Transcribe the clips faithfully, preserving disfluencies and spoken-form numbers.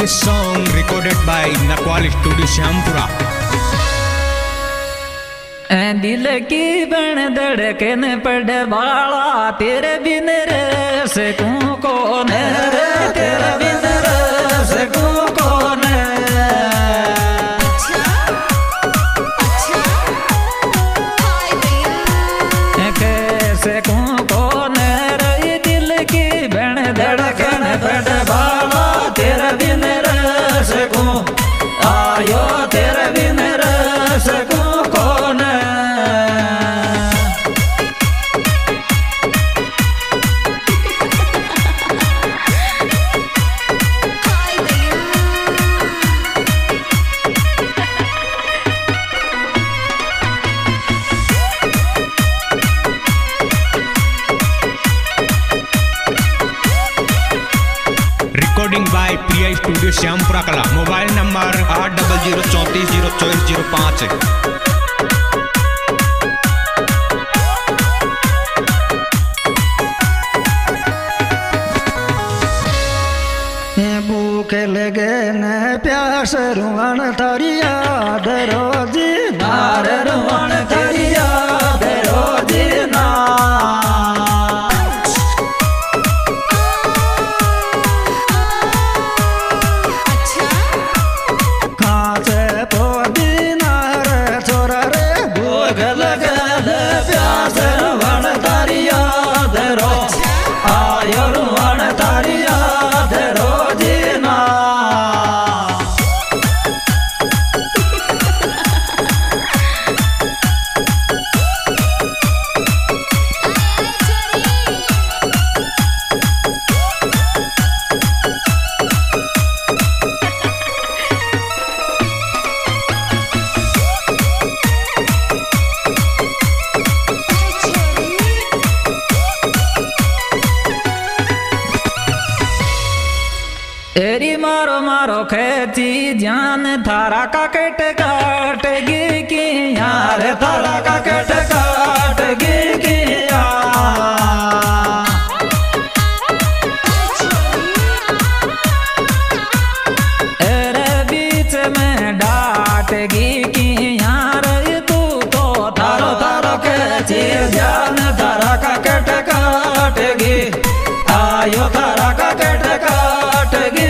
This song recorded by Nakwal Studio Syampura. दिल की बन धड़कन पड़ बाला तेरे बिन रे सकूं कौन रे तेरे बिन रे सकूं कौन कैसे कौन कौन रे दिल की बन धड़कन पड़ बाला तेरे बिन रे सकूं आयो तेरे बिन रे सकूं कौन Recording by Priya Studio Syampura Kala. Mobile number आठ डबल जीरो चौंतीस जीरो चौबीस जीरो पाँच। भूख लगे न प्यास रुवण थारी याद रोजी नार रुवण थारी याद रोजी ना तेरी मारो मारो खेती जान थारा का कट काट गे की यार थारा का कट काट गे की यार बीच में डाट गी की यार तू तो थारो थारो खेती जान थारा का कट काट गे आयो थारा का कट काट गे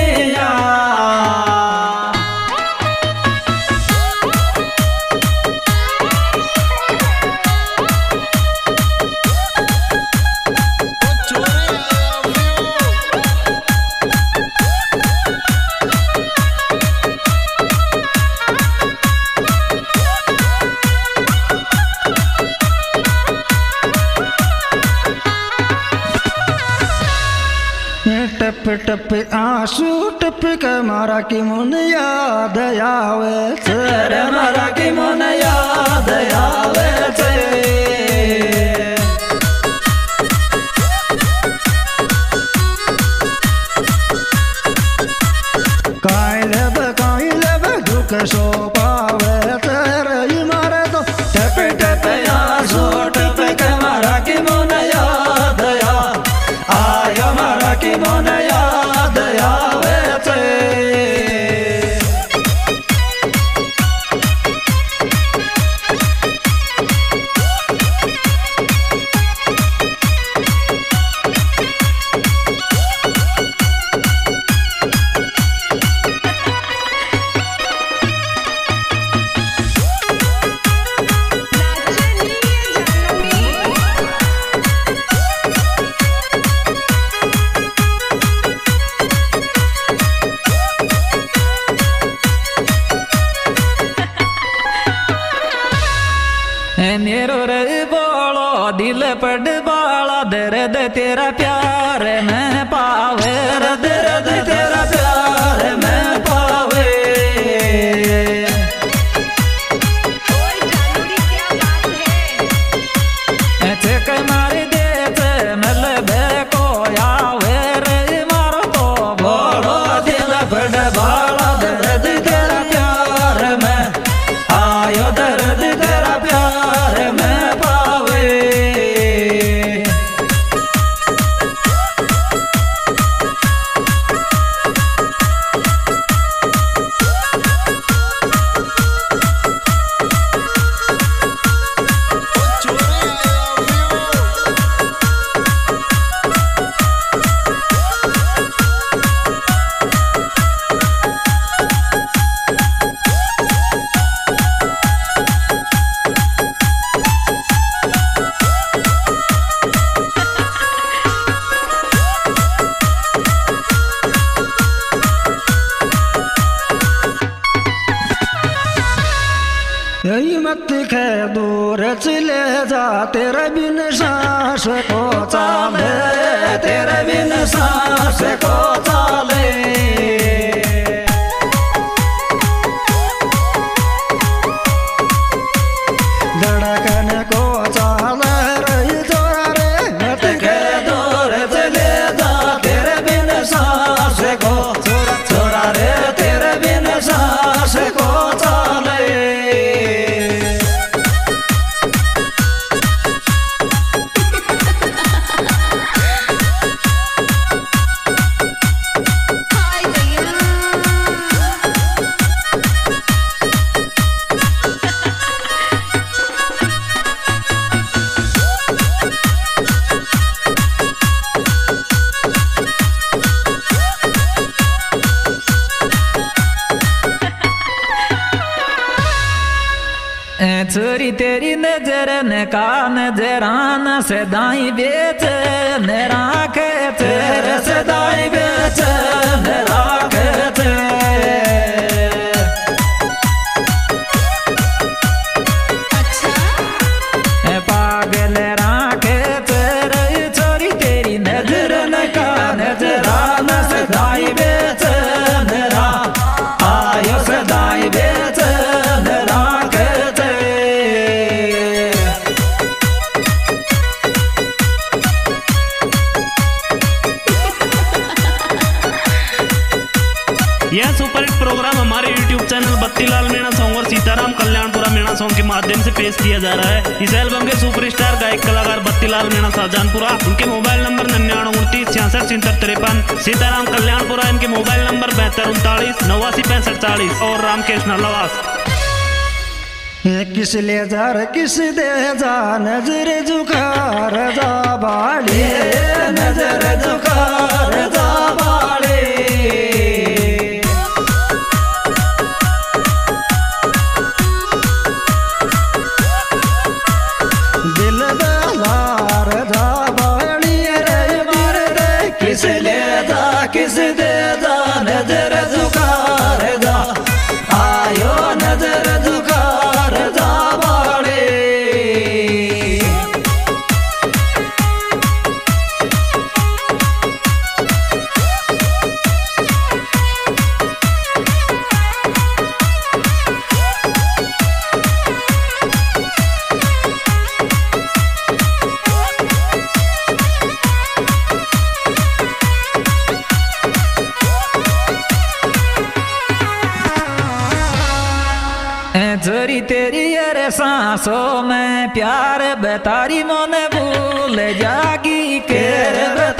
टप टप आंसू टप के मारा की मुन याद आवे तेरे मारा की मुन याद आवे काई लब काई लब दुख सो पावे तेरे मारे तो टप टप आंसू टप के मारा की मुन याद आया मारा की मुन याद आवे मेरो रे बोलो दिल पड़ बाला दर्द तेरा प्यार मैं पावे दर्द तेरा प्यार मैं पावे ऐसे मारी देते मल बे को आवे रे मारो तो बोलो दिल पड़ बाला दर्द तेरा प्यार मैं आयो दर्द तेरा प्यार मैं पावे मत खे दूर चले जा तेरे बिन सांस को चाले तेरे बिन सांस को चाले धड़कन को चाले रही जोरा रे मत खे दूर चले जा तेरे बिन सांस को छोरा छोरा रे तेरे बिन सांस को चाले छोरी तेरी नजर ने का नजरान से दाई बेच न राखे तेरे से दाई बेच न राखे अच्छा पागल राखे तेरे छोरी तेरी नजर ने का नजरान से दाई बेच न रा आयो से दाई बेच न राखे यह सुपरहिट प्रोग्राम हमारे YouTube channel Battilal Meena song और सीताराम कल्याणपुरा मीणा सॉन्ग के माध्यम से पेश किया जा रहा है। इस एल्बम के सुपरस्टार गायक कलाकार बत्तीलाल मीणा शाहजहानपुरा, उनके मोबाइल नंबर निन्यानवे उनतीस छियासठ छिहत्तर तिरपन। सीताराम कल्याणपुरा, इनके मोबाइल नंबर बहत्तर उनतालीस नवासी पैंसठ चालीस। और रामकृष्ण नवास। किस ले जार किस दे जा नजर झुकार जा बाड़ी नजर झुकार जा बाड़ी दिल बेलार जा बाड़ी रे मार रे किस ले जा किस दे जा नजर झुकार जा आयो नजर झुकार जा बाड़ी जोरी तेरी अरे सांसों में प्यार बतारी मोने भूल जागी के